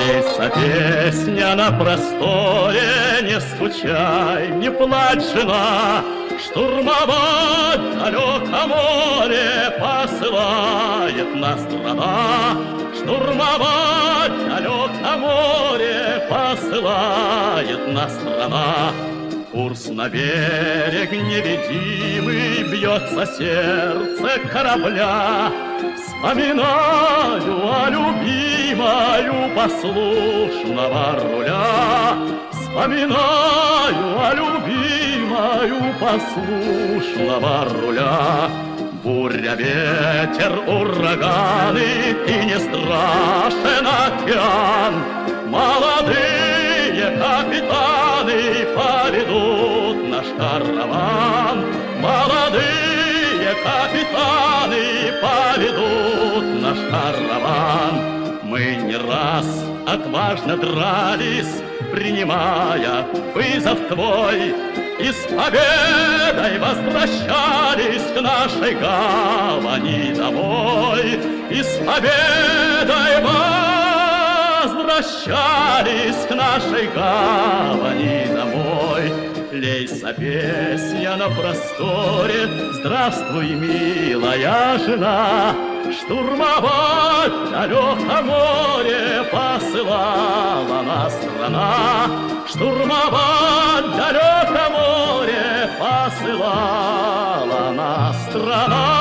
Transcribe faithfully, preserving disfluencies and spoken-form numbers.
Лейся песня на просторе, не скучай, не плачь, жена, штурмовать далеко море посылает нас страна. Штурмовать далеко море посылает нас страна. Курс на берег невидимый, бьется сердце корабля. Вспоминаю о любимою послушного руля. Вспоминаю о любимою послушного руля. Буря, ветер, ураганы, и не страшен океан. Молодые капитаны поведут наш караван. Молодые капитаны поведут наш караван. Мы не раз отважно дрались, принимая вызов твой, и с победой возвращались к нашей гавани домой. И с победой возвращались к нашей гавани домой. Лейся песня на просторе, здравствуй, милая жена. Штурмовать далеко море посылала нас страна. Штурмовать далеко море посылала нас страна.